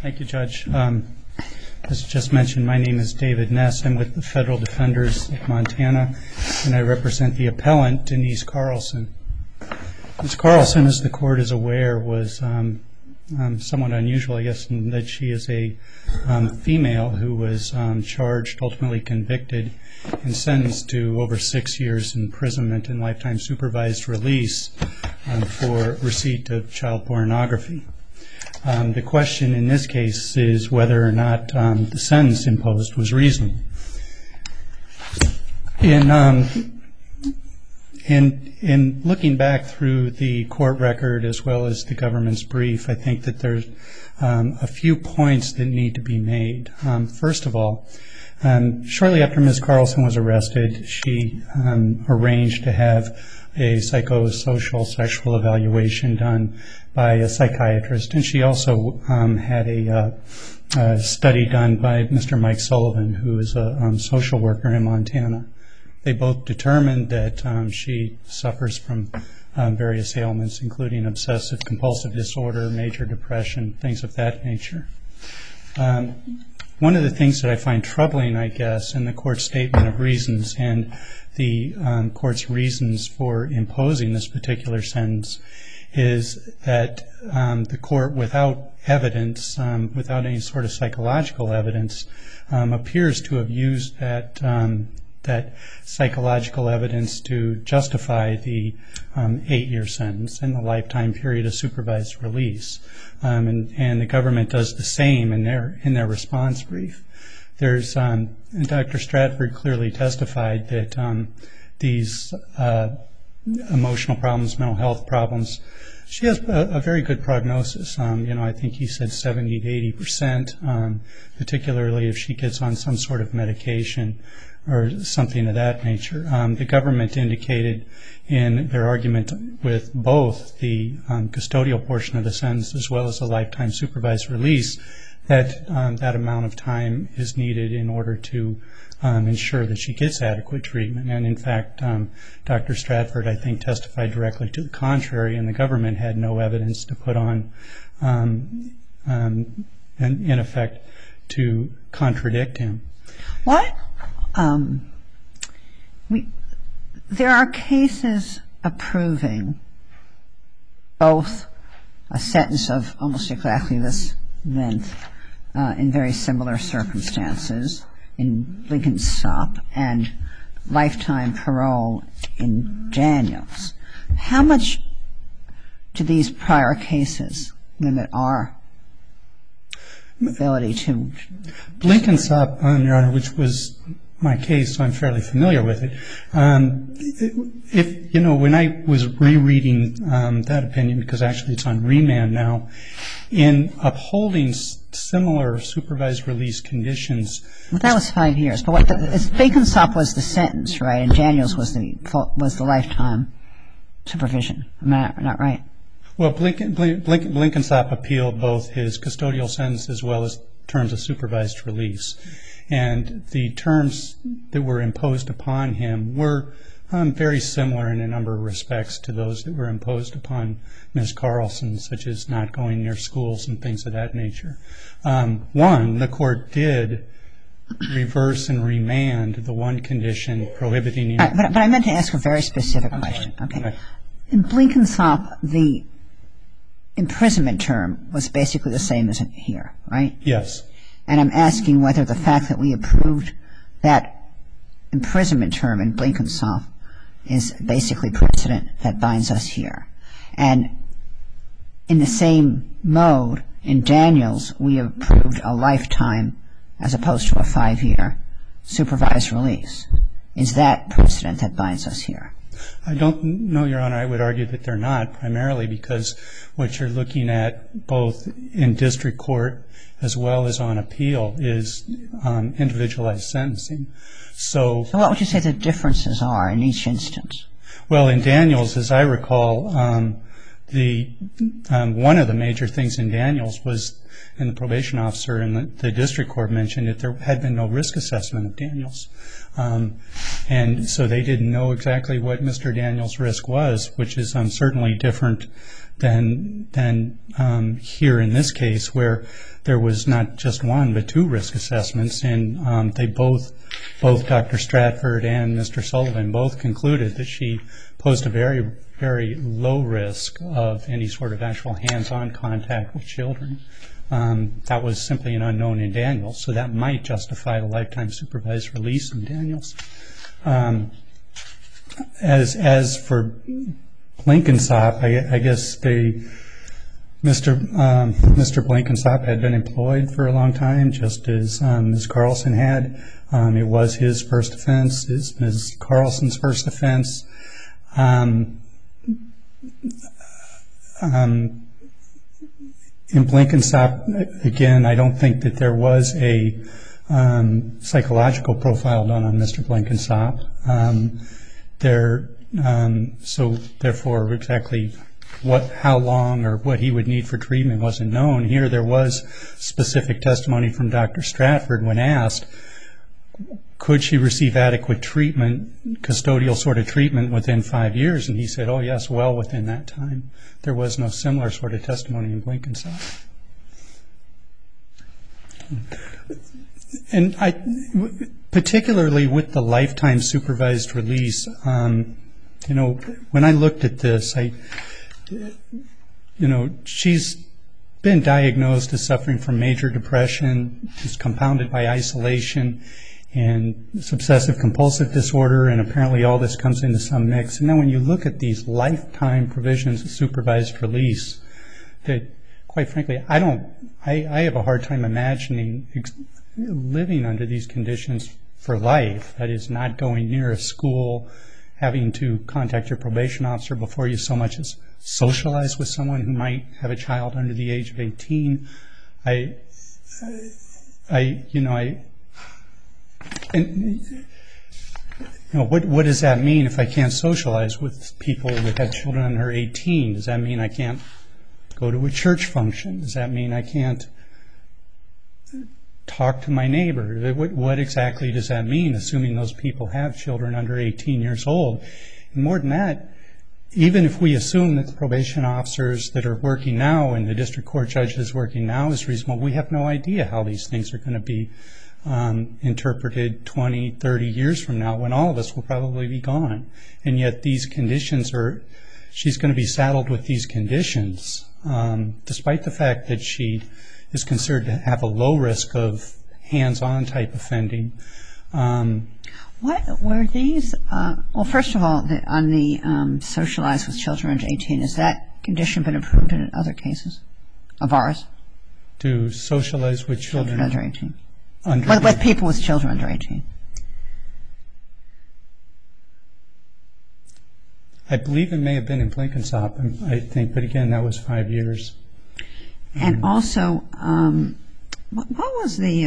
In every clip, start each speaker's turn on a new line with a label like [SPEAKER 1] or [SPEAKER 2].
[SPEAKER 1] Thank you, Judge. As just mentioned, my name is David Ness. I'm with the Federal Defenders of Montana, and I represent the appellant, Denise Carlson. Ms. Carlson, as the court is aware, was somewhat unusual, I guess, in that she is a female who was charged, ultimately convicted, and sentenced to over 6 years imprisonment and lifetime supervised release for receipt of child pornography. The question in this case is whether or not the sentence imposed was reasonable. In looking back through the court record as well as the government's brief, I think that there's a few points that need to be made. First of all, shortly after Ms. Carlson was arrested, she arranged to have a psychosocial sexual evaluation done by a psychiatrist, and she also had a study done by Mr. Mike Sullivan, who is a social worker in Montana. They both determined that she suffers from various ailments, including obsessive compulsive disorder, major depression, things of that nature. One of the things that I find troubling, I guess, in the court's statement of reasons and the court's reasons for imposing this particular sentence is that the court, without evidence, without any sort of psychological evidence, appears to have used that psychological evidence to justify the 8-year sentence and the lifetime period of supervised release. And the government does the same in their response brief. Dr. Stratford clearly testified that these emotional problems, mental health problems, she has a very good prognosis. I think he said 70 to 80%, particularly if she gets on some sort of medication or something of that nature. The government indicated in their argument with both the custodial portion of the sentence as well as the lifetime supervised release that that amount of time is needed in order to ensure that she gets adequate treatment. And in fact, Dr. Stratford, I think, testified directly to the contrary, and the government had no evidence to put on, in effect, to contradict him.
[SPEAKER 2] What? There are cases approving both a sentence of almost exactly this length in very similar circumstances in Blenkinsop and lifetime parole in Daniels. How much do these prior cases limit our ability to...
[SPEAKER 1] Blenkinsop, Your Honor, which was my case, so I'm fairly familiar with it. When I was rereading that opinion, because actually it's on remand now, in upholding similar supervised release conditions...
[SPEAKER 2] Well, that was 5 years, but Blenkinsop was the sentence, right, and Daniels was the lifetime supervision. Am I not right?
[SPEAKER 1] Well, Blenkinsop appealed both his custodial sentence as well as terms of supervised release. And the terms that were imposed upon him were very similar in a number of respects to those that were imposed upon Ms. Carlson, such as not going near schools and things of that nature. One, the court did reverse and remand the one condition prohibiting...
[SPEAKER 2] But I meant to ask a very specific question. Okay. Right. In Blenkinsop, the imprisonment term was basically the same as here, right?
[SPEAKER 1] Yes.
[SPEAKER 2] And I'm asking whether the fact that we approved that imprisonment term in Blenkinsop is basically precedent that binds us here. And in the same mode, in Daniels, we approved a lifetime as opposed to a 5-year supervised release. Is that precedent that binds us here?
[SPEAKER 1] I don't know, Your Honor. I would argue that they're not, primarily because what you're looking at both in district court as well as on appeal is individualized sentencing. So
[SPEAKER 2] what would you say the differences are in each instance?
[SPEAKER 1] Well, in Daniels, as I recall, one of the major things in Daniels was, and the probation officer and the district court mentioned that there had been no risk assessment of Daniels. And so they didn't know exactly what Mr. Daniels' risk was, which is certainly different than here in this case, where there was not just one but two risk assessments, and they both Dr. Stratford and Mr. Sullivan both concluded that she posed a very, very low risk of any sort of actual hands-on contact with children. That was simply an unknown in Daniels, so that might justify the lifetime supervised release in Daniels. As for Blenkinsop, I guess Mr. Blenkinsop had been employed for a long time, just as Ms. Carlson had. It was his first offense, Ms. Carlson's first offense. In Blenkinsop, again, I don't think that there was a psychological profile done on Mr. Blenkinsop. So therefore, exactly how long or what he would need for treatment wasn't known. Here there was specific testimony from Dr. Stratford when asked, could she receive adequate treatment, custodial sort of treatment within 5 years? And he said, oh yes, well within that time. There was no similar sort of testimony in Blenkinsop. And particularly with the lifetime supervised release, when I looked at this, she's been diagnosed as suffering from major depression. She's compounded by isolation and obsessive compulsive disorder, and apparently all this comes into some mix. And then when you look at these lifetime provisions of supervised release, that quite frankly, I have a hard time imagining living under these conditions for life. That is, not going near a school, having to contact your probation officer before you so much as socialize with someone who might have a child under the age of 18. What does that mean if I can't socialize with people that have children under 18? Does that mean I can't go to a church function? Does that mean I can't talk to my neighbor? What exactly does that mean, assuming those people have children under 18 years old? And more than that, even if we assume that the probation officers that are working now and the district court judge that's working now is reasonable, we have no idea how these things are going to be interpreted 20, 30 years from now, when all of us will probably be gone. And yet these conditions she's going to be saddled with these conditions, despite the fact that she is considered to have a low risk of hands-on type offending.
[SPEAKER 2] What were these? Well, first of all, on the socialize with children under 18, has that condition been approved in other cases of ours?
[SPEAKER 1] To socialize with children
[SPEAKER 2] under 18. With people with children under 18.
[SPEAKER 1] I believe it may have been in Blenkinsop, I think, but again, that was 5 years.
[SPEAKER 2] And also, what was the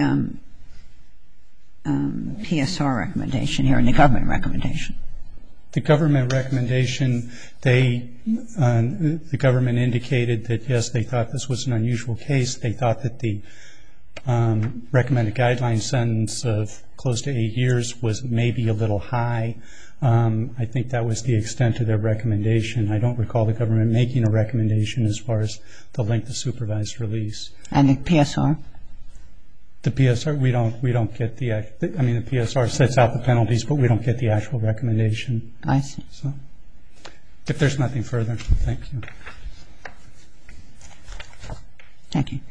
[SPEAKER 2] PSR recommendation here and the government recommendation?
[SPEAKER 1] The government recommendation, the government indicated that, yes, they thought this was an unusual case. They thought that the recommended guideline sentence of close to 8 years was maybe a little high. I think that was the extent of their recommendation. I don't recall the government making a recommendation as far as the length of supervised release.
[SPEAKER 2] And the PSR?
[SPEAKER 1] The PSR, we don't get the PSR sets out the penalties, but we don't get the actual recommendation.
[SPEAKER 2] I see.
[SPEAKER 1] So, if there's nothing further, thank you.
[SPEAKER 2] Thank you.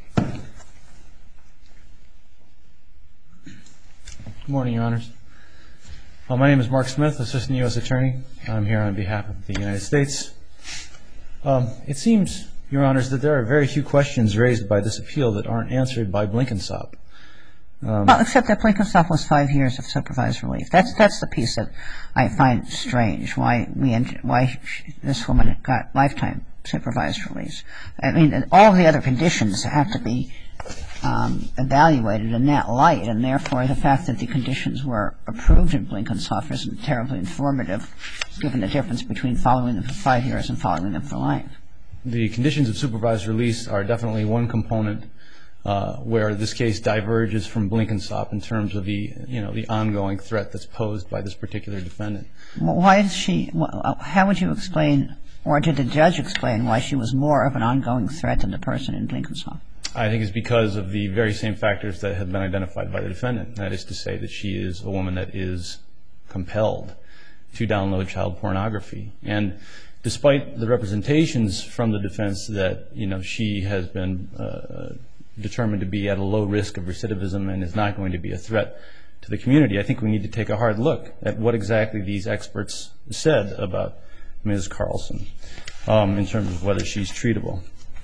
[SPEAKER 3] Good morning, Your Honors. My name is Mark Smith, Assistant U.S. Attorney. I'm here on behalf of the United States. It seems, Your Honors, that there are very few questions raised by this appeal that aren't answered by Blenkinsop.
[SPEAKER 2] Well, except that Blenkinsop was 5 years of supervised relief. That's the piece that I find strange, why this woman got lifetime supervised release. I mean, all the other conditions have to be evaluated in that light, and therefore the fact that the conditions were approved in Blenkinsop isn't terribly informative, given the difference between following them for 5 years and following them for life.
[SPEAKER 3] The conditions of supervised release are definitely one component where this case diverges from Blenkinsop in terms of the ongoing threat that's posed by this particular defendant.
[SPEAKER 2] Why is she? How would you explain Or did the judge explain why she was more of an ongoing threat than the person in Blenkinsop?
[SPEAKER 3] I think it's because of the very same factors that have been identified by the defendant. That is to say that she is a woman that is compelled to download child pornography. And despite the representations from the defense that, she has been determined to be at a low risk of recidivism and is not going to be a threat to the community, I think we need to take a hard look at what exactly these experts said about Ms. Carlson in terms of whether she's treatable.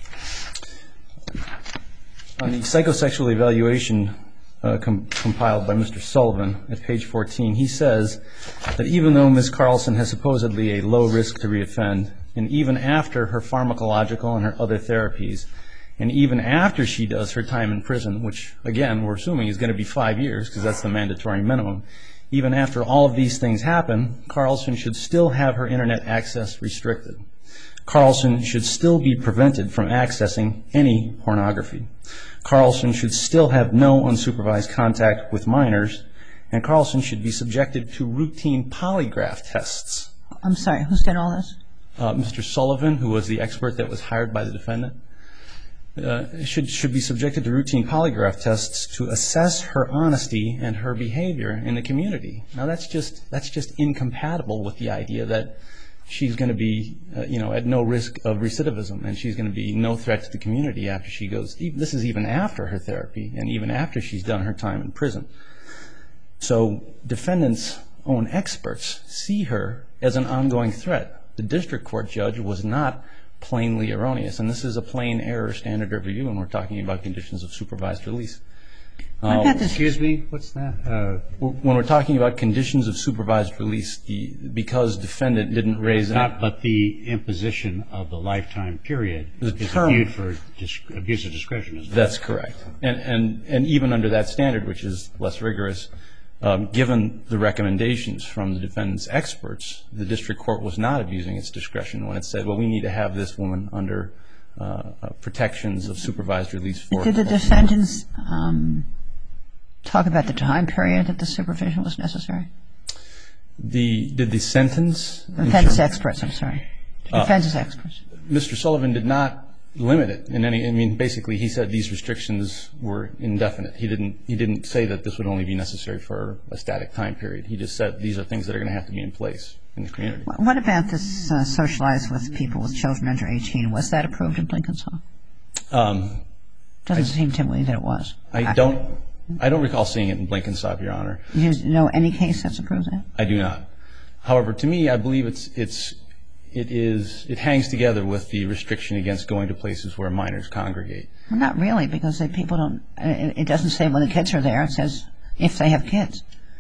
[SPEAKER 3] On the psychosexual evaluation compiled by Mr. Sullivan at page 14, he says that even though Ms. Carlson has supposedly a low risk to reoffend, and even after her pharmacological and her other therapies, and even after she does her time in prison, which, again, we're assuming is going to be 5 years because that's the mandatory minimum, even after all of these things happen, Carlson should still have her Internet access restricted. Carlson should still be prevented from accessing any pornography. Carlson should still have no unsupervised contact with minors, and Carlson should be subjected to routine polygraph tests.
[SPEAKER 2] I'm sorry, who said all this?
[SPEAKER 3] Mr. Sullivan, who was the expert that was hired by the defendant, should be subjected to routine polygraph tests to assess her honesty and her behavior in the community. Now that's just incompatible with the idea that she's going to be at no risk of recidivism, and she's going to be no threat to the community after she goes. This is even after her therapy and even after she's done her time in prison. So defendants' own experts see her as an ongoing threat. The district court judge was not plainly erroneous, and this is a plain error standard of review when we're talking about conditions of supervised release.
[SPEAKER 4] Excuse me, what's that?
[SPEAKER 3] When we're talking about conditions of supervised release, because defendant didn't raise
[SPEAKER 4] not, but the imposition of the lifetime period is viewed for abuse of discretion, isn't it?
[SPEAKER 3] That's correct. And even under that standard, which is less rigorous, given the recommendations from the defendant's experts, the district court was not abusing its discretion when it said, well, we need to have this woman under protections of supervised release for.
[SPEAKER 2] Did the defendants talk about the time period that the supervision was necessary?
[SPEAKER 3] Did the sentence?
[SPEAKER 2] Defense experts, I'm sorry. Defense experts.
[SPEAKER 3] Mr. Sullivan did not limit it in any. I mean, basically, he said these restrictions were indefinite. He didn't say that this would only be necessary for a static time period. He just said these are things that are going to have to be in place in the community.
[SPEAKER 2] What about this socialize with people with children under 18? Was that approved in Blenkinsop? Doesn't seem to me that it was.
[SPEAKER 3] I don't recall seeing it in Blenkinsop, Your Honor.
[SPEAKER 2] Do you know any case that's approved that?
[SPEAKER 3] I do not. However, to me, I believe it hangs together with the restriction against going to places where minors congregate.
[SPEAKER 2] Well, not really, because people don't. It doesn't say when the kids are there. It says if they have kids.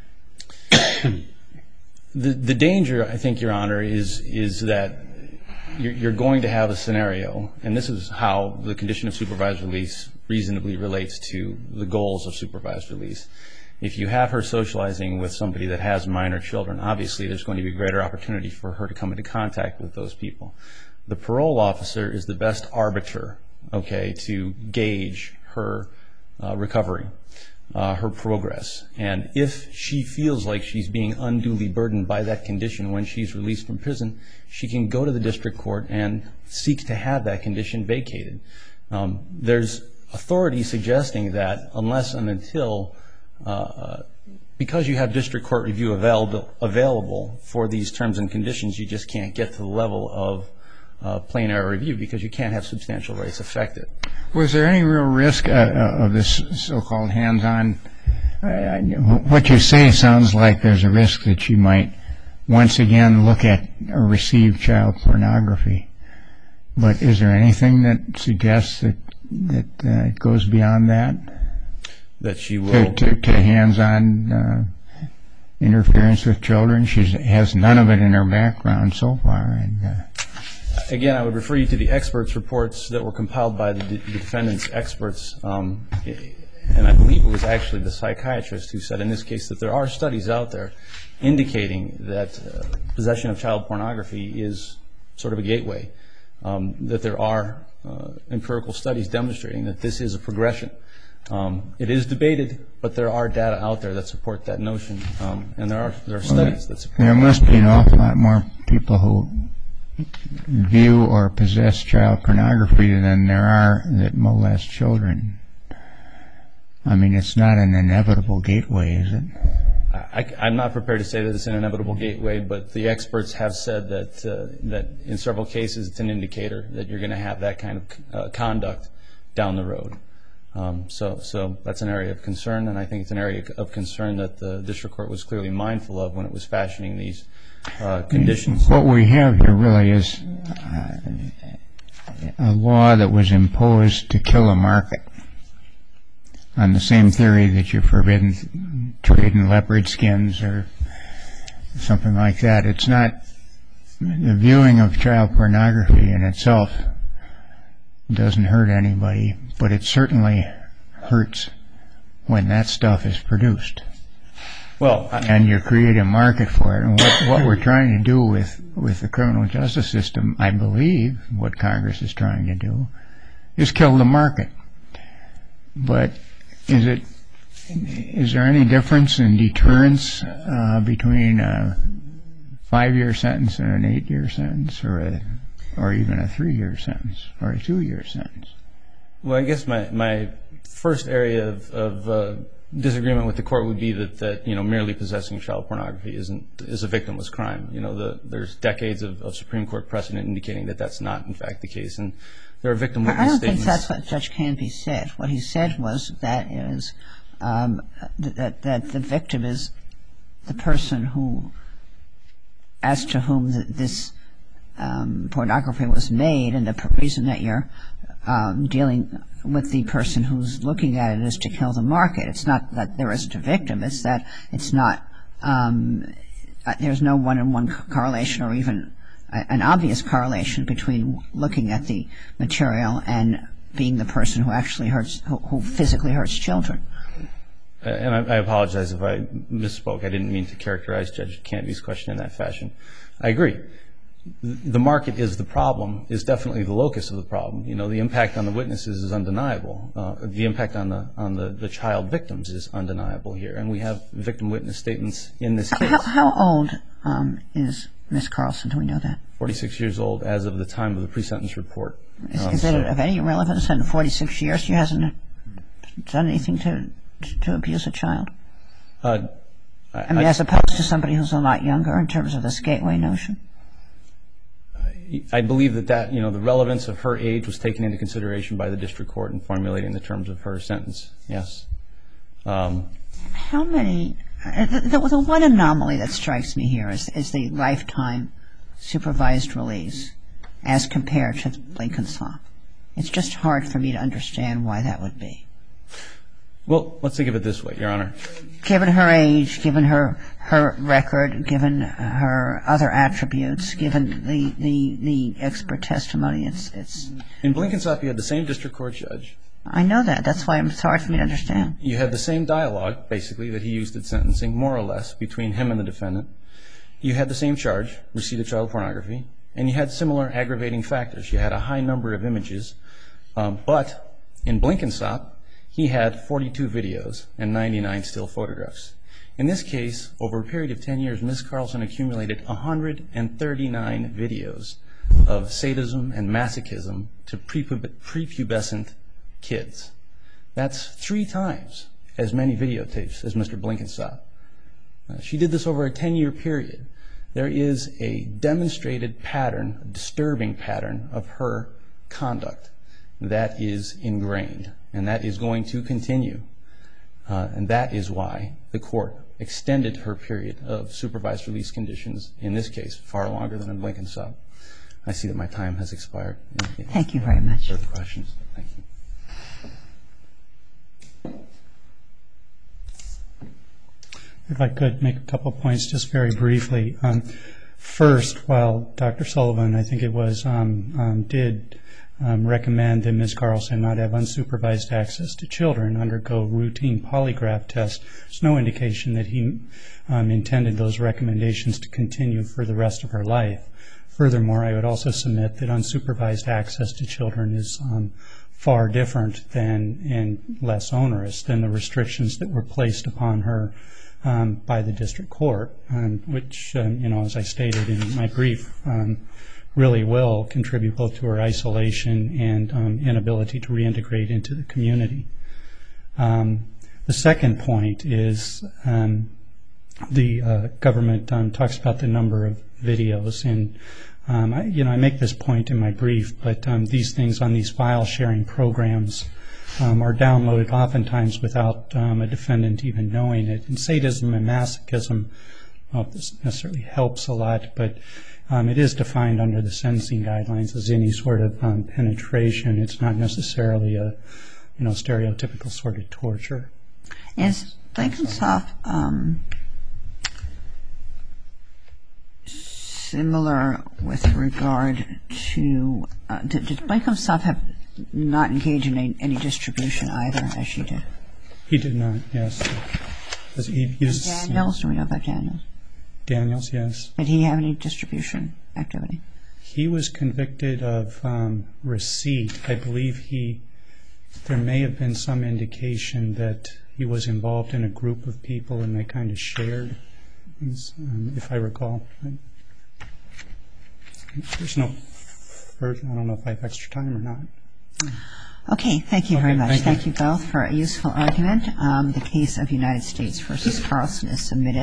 [SPEAKER 3] The danger, I think, Your Honor, is that you're going to have a scenario, and this is how the condition of supervised release reasonably relates to the goals of supervised release. If you have her socializing with somebody that has minor children, obviously there's going to be greater opportunity for her to come into contact with those people. The parole officer is the best arbiter, to gauge her recovery, her progress. And if she feels like she's being unduly burdened by that condition when she's released from prison, she can go to the district court and seek to have that condition vacated. There's authority suggesting that unless and until, because you have district court review available for these terms and conditions, you just can't get to the level of plain error review because you can't have substantial rights affected.
[SPEAKER 5] Was there any real risk of this so-called hands-on? What you say sounds like there's a risk that she might once again look at or receive child pornography. But is there anything that suggests that it goes beyond that? That she will to hands-on interference with children? She has none of it in her background so far.
[SPEAKER 3] Again, I would refer you to the experts' reports that were compiled by the defendant's experts, and I believe it was actually the psychiatrist who said in this case that there are studies out there indicating that possession of child pornography is sort of a gateway, that there are empirical studies demonstrating that this is a progression. It is debated, but there are data out there that support that notion, and there are studies that support it.
[SPEAKER 5] There must be an awful lot more people who view or possess child pornography than there are that molest children. I mean, it's not an inevitable gateway, is it?
[SPEAKER 3] I'm not prepared to say that it's an inevitable gateway, but the experts have said that in several cases it's an indicator that you're going to have that kind of conduct down the road. So that's an area of concern, and I think it's an area of concern that the district court was clearly mindful of when it was fashioning these conditions.
[SPEAKER 5] What we have here really is a law that was imposed to kill a market, on the same theory that you're forbidden trade in leopard skins or something like that. It's not the viewing of child pornography in itself doesn't hurt anybody, but it certainly hurts when that stuff is produced. And you create a market for it. And what we're trying to do with the criminal justice system, I believe, what Congress is trying to do, is kill the market. But is there any difference in deterrence between a 5-year sentence and an 8-year sentence, or even a 3-year sentence, or a 2-year sentence?
[SPEAKER 3] Well, I guess my first area of disagreement with the court would be that merely possessing child pornography is a victimless crime. There's decades of Supreme Court precedent indicating that that's not in fact the case, and there are victim witness statements.
[SPEAKER 2] I don't think that's what Judge Canby said. What he said was that the victim is the person as to whom this pornography was made, and the reason that you're dealing with the person who's looking at it is to kill the market. It's not that there isn't a victim. It's that it's not. There's no one-on-one correlation, or even an obvious correlation between looking at the material and being the person who actually who physically hurts children.
[SPEAKER 3] And I apologize if I misspoke. I didn't mean to characterize Judge Canby's question in that fashion. I agree. The market is the problem, is definitely the locus of the problem. The impact on the witnesses is undeniable. The impact on the child victims is undeniable here, and we have victim witness statements in this case.
[SPEAKER 2] How old is Ms. Carlson? Do we know that?
[SPEAKER 3] 46 years old as of the time of the pre-sentence report.
[SPEAKER 2] Is it of any relevance that in 46 years she hasn't done anything to abuse a child? As opposed to somebody who's a lot younger in terms of this gateway notion?
[SPEAKER 3] I believe that the relevance of her age was taken into consideration by the district court in formulating the terms of her sentence. Yes.
[SPEAKER 2] How many? The one anomaly that strikes me here is the lifetime supervised release as compared to Blenkinsop. It's just hard for me to understand why that would be.
[SPEAKER 3] Well, let's think of it this way, Your Honor.
[SPEAKER 2] Given her age, given her record, given her other attributes, given the expert testimony, it's...
[SPEAKER 3] In Blenkinsop, you had the same district court judge.
[SPEAKER 2] I know that. That's why it's hard for me to understand.
[SPEAKER 3] You had the same dialogue, basically, that he used at sentencing, more or less, between him and the defendant. You had the same charge, receipt of child pornography, and you had similar aggravating factors. You had a high number of images, but in Blenkinsop, he had 42 videos and 99 still photographs. In this case, over a period of 10 years, Ms. Carlson accumulated 139 videos of sadism and masochism to prepubescent kids. That's 3 times as many videotapes as Mr. Blenkinsop. She did this over a 10-year period. There is a demonstrated pattern, a disturbing pattern of her conduct that is ingrained, and that is going to continue. And that is why the court extended her period of supervised release conditions, in this case, far longer than in Blenkinsop. I see that my time has expired.
[SPEAKER 2] Thank you very much.
[SPEAKER 3] Further questions? Thank you.
[SPEAKER 1] If I could make a couple points just very briefly. First, while Dr. Sullivan, I think it was, did recommend that Ms. Carlson not have unsupervised access to children, undergo routine polygraph tests, there's no indication that he intended those recommendations to continue for the rest of her life. Furthermore, I would also submit that unsupervised access to children is far different than and less onerous than the restrictions that were placed upon her by the district court, which, as I stated in my brief, really will contribute both to her isolation and inability to reintegrate into the community. The second point is the government talks about the number of videos, and I make this point in my brief, but these things on these file sharing programs are downloaded oftentimes without a defendant even knowing it. And sadism and masochism, I don't know if this necessarily helps a lot, but it is defined under the sentencing guidelines as any sort of penetration. It's not necessarily a stereotypical sort of torture.
[SPEAKER 2] Is Blenkinsop similar with regard to, did Blenkinsop have not engaged in any distribution either, as she did?
[SPEAKER 1] He did not, yes.
[SPEAKER 2] Daniels, do we know about Daniels?
[SPEAKER 1] Daniels, yes.
[SPEAKER 2] Did he have any distribution activity?
[SPEAKER 1] He was convicted of receipt. I believe there may have been some indication that he was involved in a group of people and they kind of shared, if I recall. There's no further, I don't know if I have extra time or not.
[SPEAKER 2] Okay, thank you very much.
[SPEAKER 1] Thank you
[SPEAKER 2] both for a useful argument. The case of United States v. Carlson is submitted.